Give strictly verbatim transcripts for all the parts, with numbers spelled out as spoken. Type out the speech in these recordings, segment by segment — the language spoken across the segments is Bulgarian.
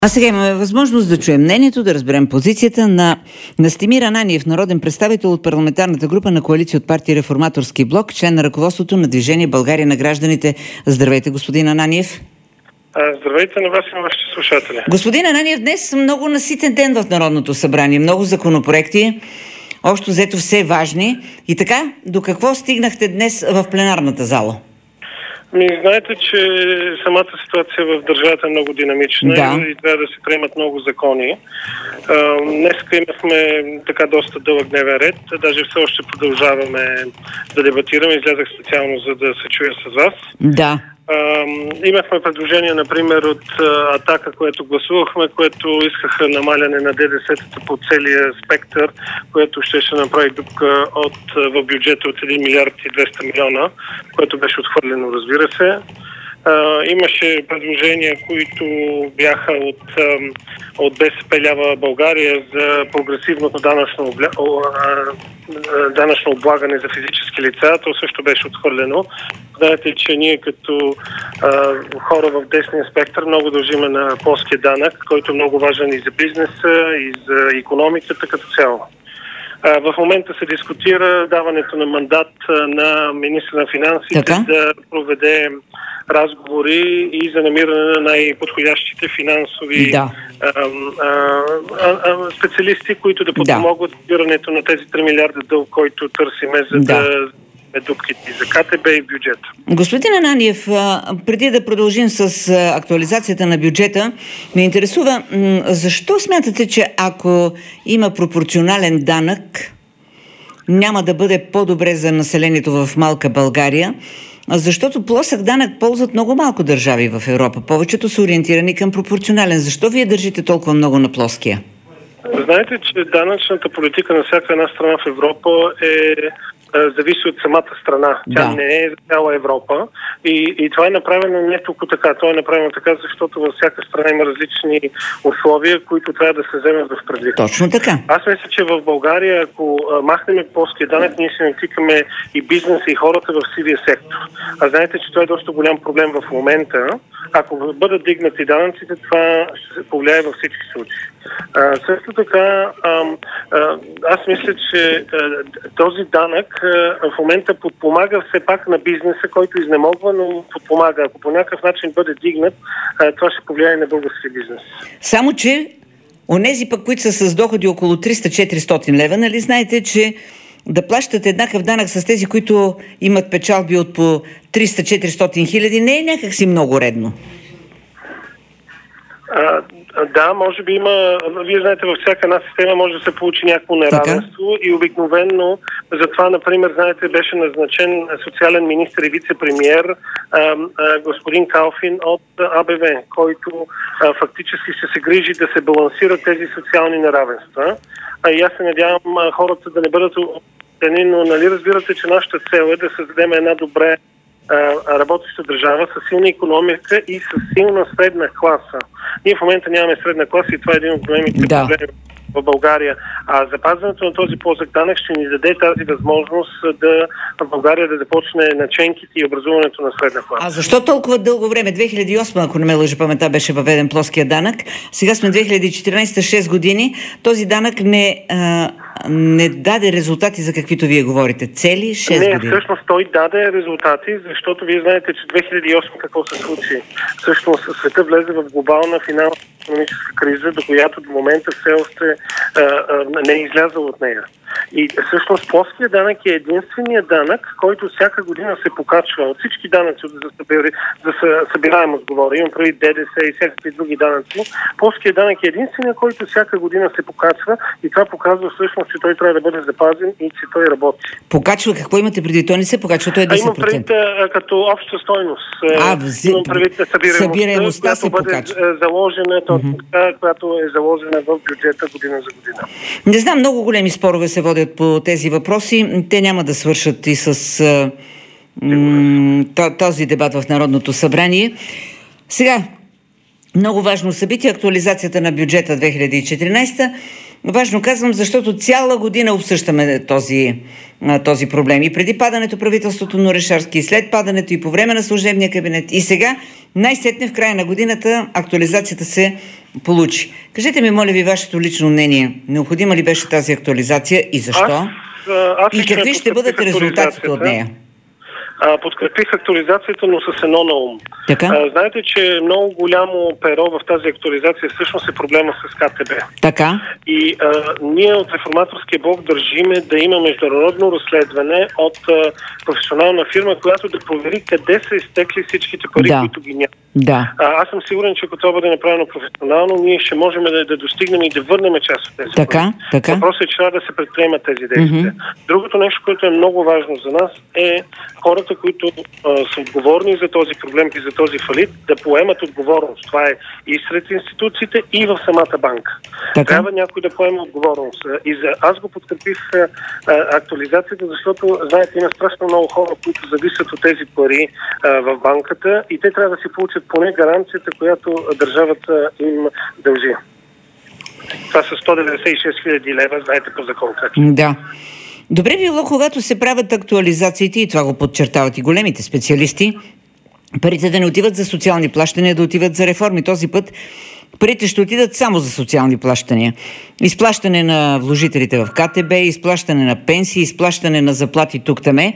А сега имаме възможност да чуем мнението, да разберем позицията на Настимир Ананиев, народен представител от парламентарната група на коалиция от партия Реформаторски блок, член на ръководството на Движение България на гражданите. Здравейте, господин Ананиев. Здравейте на вас и на вашите слушатели. Господин Ананиев, днес много наситен ден в Народното събрание. Много законопроекти, общо взето все важни. И така, до какво стигнахте днес в пленарната зала? Ми, знаете, че самата ситуация в държавата е много динамична да. и трябва да се приемат много закони. Днес имахме така доста дълъг дневен ред, даже все още продължаваме да дебатираме. Излязах специално, за да се чуя с вас. Да. Uh, имахме предложение, например, от uh, Атака, което гласувахме, което искаха намаляне на ДДС-тата по целия спектър, което ще ще направи дупка от, uh, в бюджета от един милиард и двеста милиона, което беше отхвърлено, разбира се. Uh, имаше предложения, които бяха от, uh, от БСП Лява България за прогресивното данъчно, обля... uh, данъчно облагане за физически лица. То също беше отхвърлено. Знаете, че ние като а, хора в десния спектър много дължиме на плоския данък, който е много важен и за бизнеса, и за икономиката като цяло. А, в момента се дискутира даването на мандат на министра на финансите така? да проведе разговори и за намиране на най-подходящите финансови да. а, а, а, специалисти, които да подпомогат събирането на тези три милиарда дълг, който търсиме, за да, да дупките за КТБ и бюджета. Господин Ананиев, преди да продължим с актуализацията на бюджета, ме интересува защо смятате, че ако има пропорционален данък, няма да бъде по-добре за населението в малка България? Защото плосък данък ползват много малко държави в Европа. Повечето са ориентирани към пропорционален. Защо вие държите толкова много на плоския? Знаете, че данъчната политика на всяка една страна в Европа е зависи от самата страна. Тя да. не е за цяла Европа. И, и това е направено не толкова така. Това е направено така, защото във всяка страна има различни условия, които трябва да се вземат в предвид. Точно така. Аз мисля, че в България, ако махнем плоския данък, ние се натикаме и бизнеса, и хората в сивия сектор. А знаете, че това е доста голям проблем в момента. Ако бъдат дигнати данъците, това ще се повлияе във всички случаи. А, също така, а, а, аз мисля, че а, този данък а, в момента подпомага все пак на бизнеса, който изнемогва, но подпомага. Ако по някакъв начин бъде дигнат, а, това ще повлияе на българския бизнес. Само, че онези пък, които са с доходи около триста до четиристотин лева, нали знаете, че да плащат еднакъв данък с тези, които имат печалби от по триста до четиристотин хиляди, не е някакси много редно. А, да, може би има, вие знаете, във всяка една система може да се получи някакво неравенство така? И обикновено затова, например, знаете, беше назначен социален министър и вице-премиер а, а, господин Калфин от А Б В, който а, фактически ще се грижи да се балансират тези социални неравенства. А и аз се надявам а, хората да не бъдат оценени, но нали разбирате, че нашата цел е да създадем една добре работеща държава с силна икономика и с силна средна класа. Ние в момента нямаме средна класа и това е един от големите да. проблеми в България. А запазването на този плосък данък ще ни даде тази възможност да в България да започне наченките и образуването на средна класа. А защо толкова дълго време? две хиляди и осма, ако не ме лъжи паметта, беше въведен плоския данък. Сега сме две хиляди и четиринадесета, шест години. Този данък не, а, не даде резултати, за каквито вие говорите. Цели шест не, години. Не, всъщност той даде резултати, защото вие знаете, че две хиляди и осма какво се случи. Всъщност света влезе в глобална финансово-икономическа криза, до която до момента все още а, а, не е излязъл от нея. И всъщност плоския данък е единственият данък, който всяка година се покачва от всички данъци за, събери, за събираемост, говоря. Имам прави Д Д С и всякакви други данъци. Плоския данък е единственият, който всяка година се покачва и това показва всъщност, че той трябва да бъде запазен и че той работи. Покачва? Какво имате преди? Той не се покачва, той е десет процента. А имам предвид като обща стойност. А, взи... Имам предвид събираемостта, събираемостта която се бъде покачва. заложена, mm-hmm. която е заложена в бюджета година за година. Не знам, много големи спорове се водят по тези въпроси. Те няма да свършат и с м- този дебат в Народното събрание. Сега, много важно събитие, актуализацията на бюджета две хиляди и четиринадесета. Важно казвам, защото цяла година обсъждаме този, този проблем. И преди падането правителството на Орешарски, и след падането, и по време на служебния кабинет. И сега, най-сетне в края на годината, актуализацията се получи. Кажете ми, моля ви, вашето лично мнение. Необходима ли беше тази актуализация и защо? Аз, аз и какви ще бъдат резултатите от нея? Подкрепих актуализацията, но с едно на ум. Така? Знаете, че много голямо перо в тази актуализация всъщност е проблема с КТБ. Така. И а, ние от Реформаторския блок държиме да има международно разследване от а, професионална фирма, която да провери къде са изтекли всичките пари, да. които ги няма. Да. А, аз съм сигурен, че ако това бъде направено професионално, ние ще можем да, да достигнем и да върнем част от тези така, пари. така. Въпросът е, че трябва да се предприемат тези действия. Mm-hmm. Другото нещо, което е много важно за нас, е хората, които а, са отговорни за този проблем и за този фалит, да поемат отговорност. Това е и сред институциите, и в самата банка. Така. Трябва някой да поеме отговорност. И за... аз го подкрепих а, а, актуализацията, защото, знаете, има страшно много хора, които зависят от тези пари а, в банката и те трябва да си получат поне гаранцията, която държавата им дължи. Това са сто деветдесет и шест хиляди лева, знаете по закон. Да. Добре било, когато се правят актуализациите, и това го подчертават и големите специалисти, парите да не отиват за социални плащания, да отиват за реформи. Този път парите ще отидат само за социални плащания. Изплащане на вложителите в КТБ, изплащане на пенсии, изплащане на заплати тук-таме.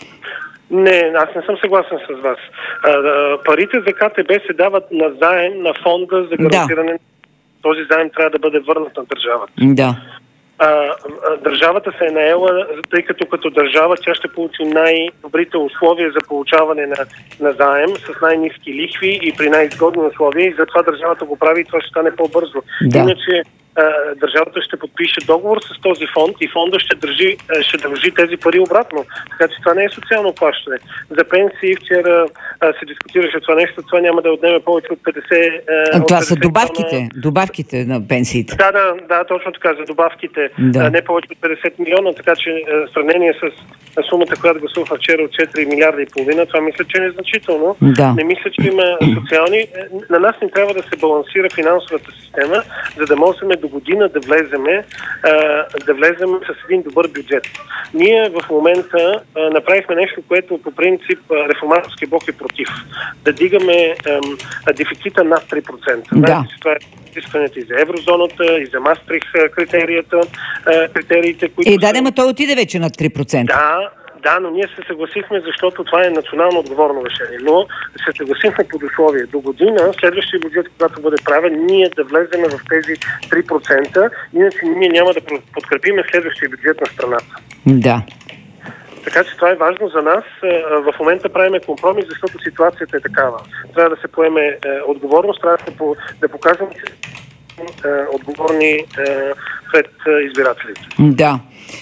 Не, аз не съм съгласен с вас. А, а, парите за КТБ се дават на заем на фонда за гарантиране. Да. Този заем трябва да бъде върнат на държавата. Да. А, а, държавата се е наела, тъй като като държава тя ще получи най-добрите условия за получаване на, на заем с най-низки лихви и при най-изгодни условия и затова държавата го прави и това ще стане по-бързо. Да. Иначе държавата ще подпише договор с този фонд и фонда ще държи, ще държи тези пари обратно. Така че това не е социално плащане. За пенсии вчера а, се дискутираше това нещо, това няма да отнеме повече от петдесет. А, това от са добавките, милиона. добавките на пенсиите. Да, да, да, точно така, за добавките. Да. А, не повече от петдесет милиона, така че в сравнение с сумата, която гласуваха вчера от четири милиарда и половина, това мисля, че е незначително. Да. Не мисля, че има социални. На нас не трябва да се балансира финансовата система, за да можем до година да влеземе, да влеземе с един добър бюджет. Ние в момента направихме нещо, което по принцип Реформаторския блок е против. Да дигаме дефицита над три процента. Да. Знаете, че това е изискването и за еврозоната, и за Мастрих критерията, критериите, които... Е, да, да, ма той отиде вече на три процента. Да, да, но ние се съгласихме, защото това е национално отговорно решение. Но се съгласихме под условие. До година, следващия бюджет, когато бъде правен, ние да влезем в тези три процента, иначе ние няма да подкрепиме следващия бюджет на страната. Да. Така че това е важно за нас. В момента правиме компромис, защото ситуацията е такава. Трябва да се поеме отговорност, трябва да, по, да покажем, че сме отговорни пред избирателите. Да.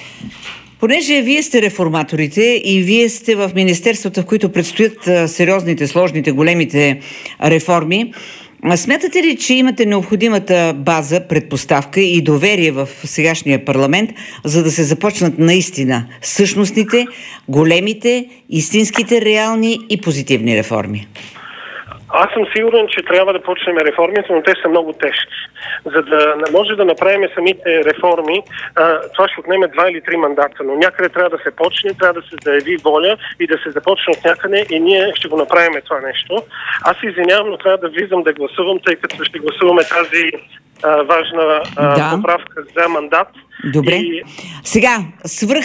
Понеже вие сте реформаторите и вие сте в министерствата, в които предстоят сериозните, сложните, големите реформи, смятате ли, че имате необходимата база, предпоставка и доверие в сегашния парламент, за да се започнат наистина същностните, големите, истинските, реални и позитивни реформи? Аз съм сигурен, че трябва да почнем реформите, но те са много тежки. За да може да направим самите реформи, това ще отнеме два или три мандата, но някъде трябва да се почне, трябва да се заяви воля и да се започне от някъде и ние ще го направим това нещо. Аз се извинявам, но трябва да влизам да гласувам, тъй като ще гласуваме тази а, важна а, да. поправка за мандат. Добре. И... Сега, свръх...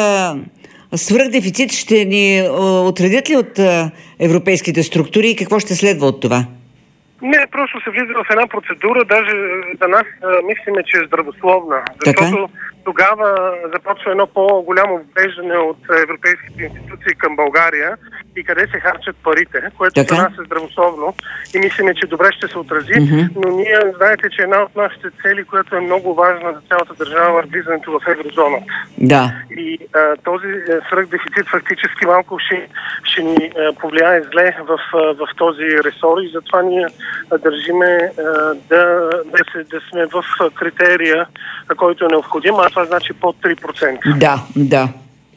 Свръхдефицит ще ни отредят ли от европейските структури и какво ще следва от това? Не, просто се влиза в една процедура, даже за нас мислиме, че е здравословна. Защото така? Тогава започва едно по-голямо ввеждане от европейските институции към България и къде се харчат парите, което така? За нас е здравословно и мислиме, че добре ще се отрази, mm-hmm. но ние знаете, че една от нашите цели, която е много важна за цялата държава, е влизането в еврозоната. Да. И а, този свръхдефицит фактически малко ще, ще ни а, повлияе зле в, а, в този ресор и затова ние а, държиме а, да, да, се, да сме в критерия, а, който е необходим, а това значи под три процента. Да, да.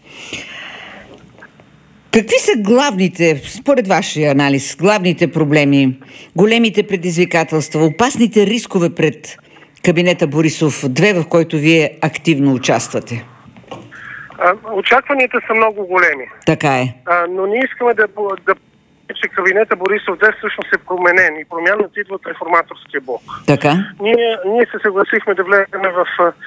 Какви са главните, според вашия анализ, главните проблеми, големите предизвикателства, опасните рискове пред кабинета Борисов две, в който вие активно участвате? А, очакванията са много големи. Така е. А, но ние искаме да, да че кабинета Борисов-две всъщност е променен и промяната идва от Реформаторския блок. Така. Ние, ние се съгласихме да влезем в,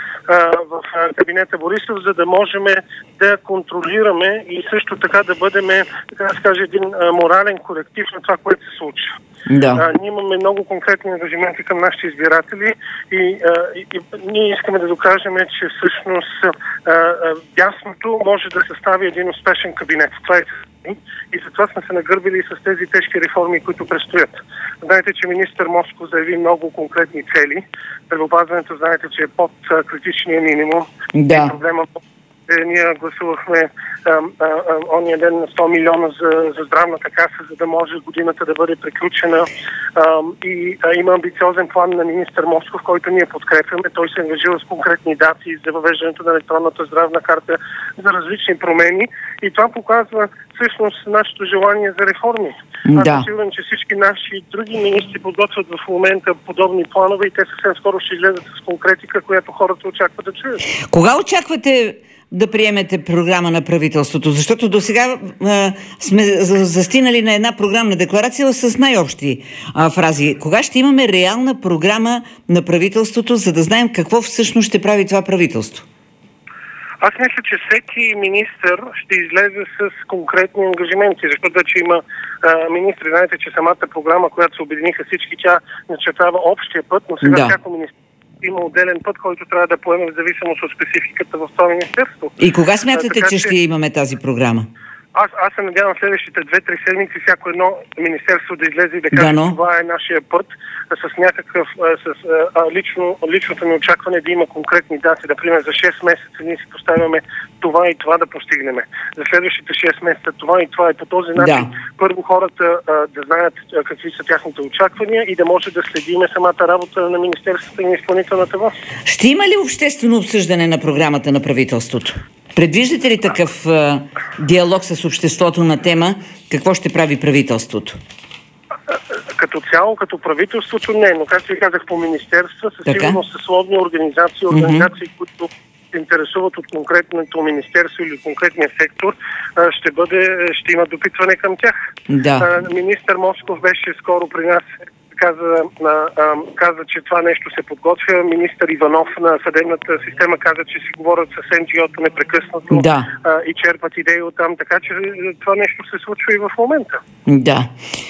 в кабинета Борисов, за да можем да контролираме и също така да бъдем, така да се каже, един морален коректив на това, което се случи. Да. А, ние имаме много конкретни ангажименти към нашите избиратели и, а, и, и ние искаме да докажем, че всъщност а, а, дясното може да състави един успешен кабинет. Това е и затова сме се нагърбили с тези тежки реформи, които предстоят. Знаете, че министър Москов заяви много конкретни цели. Здравеопазването, знаете, че е под а, критичния минимум. Да. И проблема ние гласувахме а, а, а, ония ден на сто милиона за, за здравната каса, за да може годината да бъде приключена. А, и а, има амбициозен план на министър Москов, който ние подкрепяме. Той се ангажира с конкретни дати за въвеждането на електронната здравна карта, за различни промени. И това показва всъщност нашето желание за реформи. Да. Аз съм сигурен, че всички наши други министри подготвят в момента подобни планове и те съвсем скоро ще излезат с конкретика, която хората очакват да чуят. Кога очаквате да приемете програма на правителството? Защото до сега сме застинали на една програмна декларация с най-общи а, фрази. Кога ще имаме реална програма на правителството, за да знаем какво всъщност ще прави това правителство? Аз мисля, че всеки министър ще излезе с конкретни ангажименти, защото вече има а, министри. Знаете, че самата програма, която се обединиха всички, тя начертава общия път, но сега да. всяко министър има отделен път, който трябва да поеме в зависимост от спецификата в това министерство. И кога смятате, а, така, че ще имаме тази програма? Аз, аз се надявам следващите две-три седмици всяко едно министерство да излезе и да каже, да, но... това е нашия път, с някакъв, с а, лично, личното ни очакване да има конкретни дати. Например, за шест месеца ние си поставяме това и това да постигнем. За следващите шест месеца това и това и по този начин да. Първо хората а, да знаят а, какви са тяхните очаквания и да може да следиме самата работа на министерството и на изпълнителната власт. Ще има ли обществено обсъждане на програмата на правителството? Предвиждате ли такъв а, диалог с обществото на тема какво ще прави правителството? Като цяло, като правителството не, но както ви казах по министерства, със сигурност съсловни организации, организации, mm-hmm. които се интересуват от конкретното министерство или конкретния сектор, ще бъде, ще има допитване към тях. Да. Министър Москов беше скоро при нас, каза, каза, че това нещо се подготвя. Министър Иванов на съдебната система каза, че си говорят с Ен Джи О-то непрекъснато да. и черпат идеи оттам, така че това нещо се случва и в момента. Да.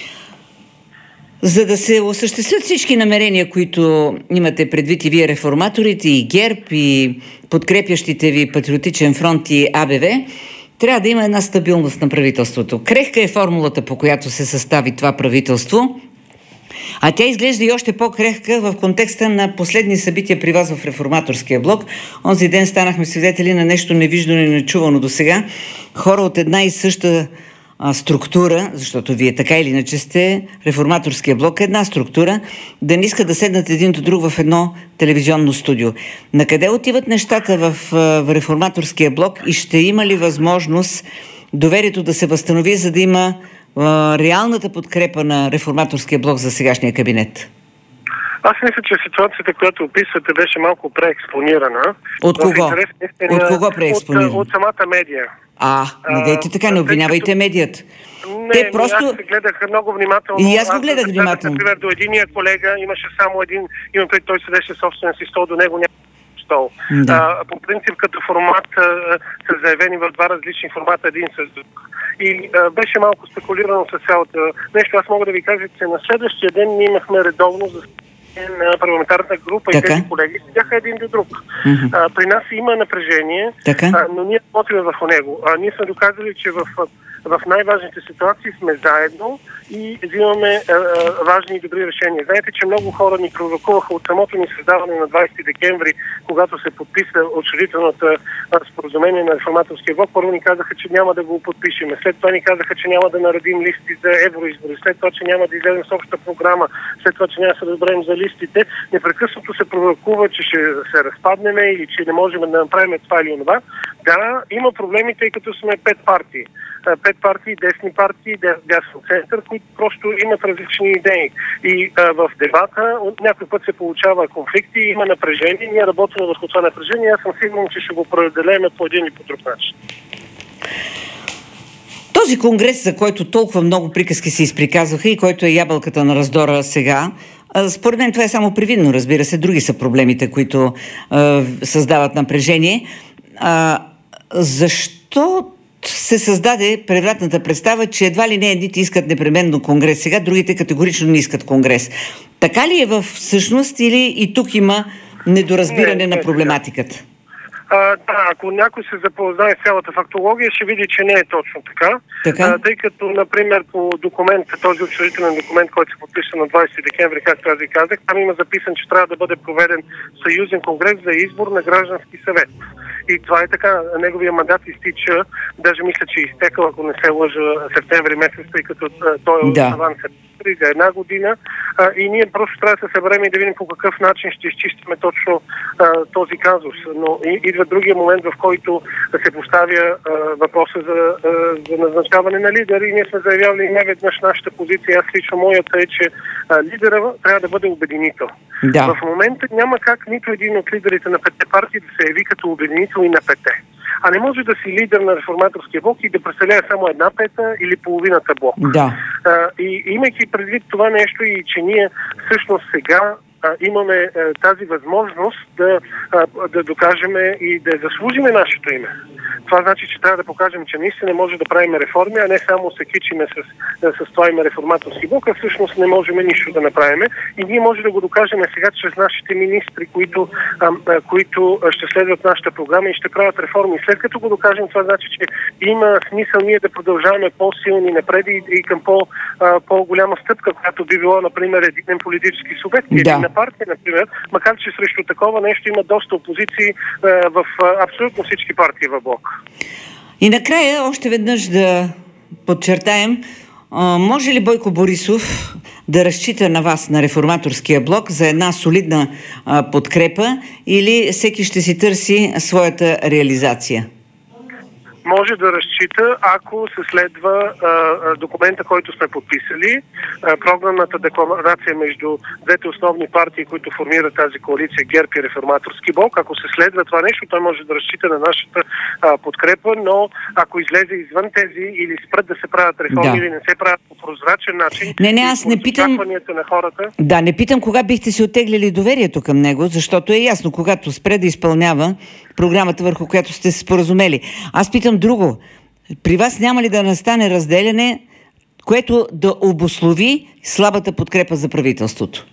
За да се осъществят всички намерения, които имате предвид и вие реформаторите, и ГЕРБ, и подкрепящите ви Патриотичен фронт и А Б В, трябва да има една стабилност на правителството. Крехка е формулата, по която се състави това правителство, а тя изглежда и още по-крехка в контекста на последни събития при вас в Реформаторския блок. Онзи ден станахме свидетели на нещо невиждано и нечувано до сега. Хора от една и съща а, структура, защото вие така или иначе сте, Реформаторския блок е една структура, да не искат да седнат един до друг в едно телевизионно студио. Накъде отиват нещата в, в Реформаторския блок и ще има ли възможност доверието да се възстанови, за да има реалната подкрепа на Реформаторския блок за сегашния кабинет? Аз мисля, че ситуацията, която описвате, беше малко преекспонирана. От кого? Истина, от кого преекспонирана? От, от самата медия. А, не дейте така, не обвинявайте медията. Не, Те просто... аз гледах много внимателно. И аз го гледах аз внимателно. Например, до единия колега имаше само един, имам пред, той седеше собствен си стол, до него няма стол. Да. А, по принцип, като формат а, са заявени в два различни формата, един с друг. И а, беше малко спекулирано с цялата нещо. Аз мога да ви кажа, че на следващия ден ние имахме редовно за на парламентарната група така? И тези колеги седяха един до друг. Mm-hmm. А, при нас има напрежение, а, но ние работим върху него. А, ние сме доказали, че в, в най-важните ситуации сме заедно и взимаме а, важни и добри решения. Знаете, че много хора ни провокуваха от самото ни създаване на двадесети декември, когато се подписа учредителната споразумение на Реформаторския блок. Първо ни казаха, че няма да го подпишеме. След това ни казаха, че няма да наредим листи за евроизбори. След това, че няма да излезем с обща програма. След това, че няма да се разберем за листите. Непрекъснато се провокува, че ще се разпаднем или че не можем да направим това или онова. Да, има проблеми, тъй като сме пет партии. Пет партии, десни партии, дясно център, които просто имат различни идеи. И а, в дебата някой път се получава конфликти, има напрежение. Ние работим върху това напрежение. Аз съм сигурен, че ще го преодолеем по един и по друг начин. Този конгрес, за който толкова много приказки се изприказваха и който е ябълката на раздора сега, според мен това е само привидно, разбира се. Други са проблемите, които а, създават напрежение. А, защо се създаде превратната представа, че едва ли не едните искат непременно конгрес сега, другите категорично не искат конгрес? Така ли е в всъщност или и тук има недоразбиране не, не, на проблематиката? А, да, ако някой се запознае с цялата фактология, ще види, че не е точно така. така? А, тъй като, например, по документ, този учредителен документ, който се подписа на двадесети декември, както аз ви казах, там има записан, че трябва да бъде проведен съюзен конгрес за избор на граждански съвет. И това е така. Неговия мандат изтича, даже мисля, че е изтекал, ако не се лъжа, септември месец, тъй като той е да. основан септември за една година. А, и ние просто трябва да се съберем и да видим по какъв начин ще изчистиме точно а, този казус. Но и, идва другия момент, в който се поставя а, въпроса за, а, за назначаване на лидер. И ние сме заявявали неведнъж нашата позиция. Аз лично моята е, че а, лидера трябва да бъде обединител. Да. В момента няма как нито един от лидерите на петте партии да се яви като обединител и на пете. А не може да си лидер на реформаторския блок и да представлява само една пета или половината блок. Да. А, и имайки предвид това нещо и че ние всъщност сега а, имаме а, тази възможност да, а, да докажем и да заслужиме нашето име. Това значи, че трябва да покажем, че наистина може да правим реформи, а не само се кичиме с, с това име реформаторски блок, а всъщност не можем нищо да направим. И ние може да го докажем сега чрез нашите министри, които, а, а, които ще следват нашата програма и ще правят реформи. След като го докажем, това значи, че има смисъл ние да продължаваме по-силни напред и, и към по, а, по-голяма стъпка, която би било, например, един политически субект, да. Един на партия, например, макар че срещу такова нещо има доста опозиции а, в а, абсолютно всички партии в блок. И накрая още веднъж да подчертаем, а, може ли Бойко Борисов да разчита на вас, на реформаторския блок, за една солидна а, подкрепа или всеки ще си търси своята реализация? Може да разчита, ако се следва а, документа, който сме подписали, а, програмната декларация между двете основни партии, които формират тази коалиция, ГЕРБ и Реформаторски блок. Ако се следва това нещо, той може да разчита на нашата а, подкрепа, но ако излезе извън тези или спрат да се правят реформи, да. Или не се правят по прозрачен начин, не, не, аз не питам... на хората... Да, не питам кога бихте си оттеглили доверието към него, защото е ясно, когато спре да изпълнява програмата, върху която сте се споразумели. Аз питам друго. При вас няма ли да настане разделяне, което да обуслови слабата подкрепа за правителството?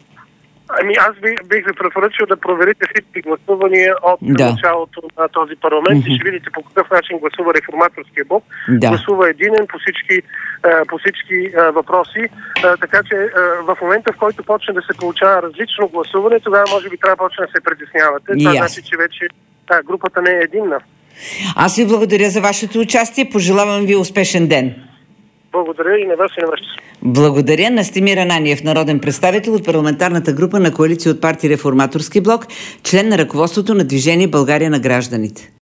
Ами аз бих, бих ви препоръчал да проверите всички гласувания от да. началото на този парламент mm-hmm. и ще видите по какъв начин гласува Реформаторския блок. Да. Гласува единен по всички, по всички въпроси. Така че в момента, в който почне да се получава различно гласуване, тогава може би трябва да почне да се притеснявате. Това yes. значи, че вече да, групата не е единна. Аз ви благодаря за вашето участие. Пожелавам ви успешен ден. Благодаря и на вас и на вас. Благодаря. Настимир Ананиев, народен представител от парламентарната група на коалиция от партия Реформаторски блок, член на ръководството на Движение България на гражданите.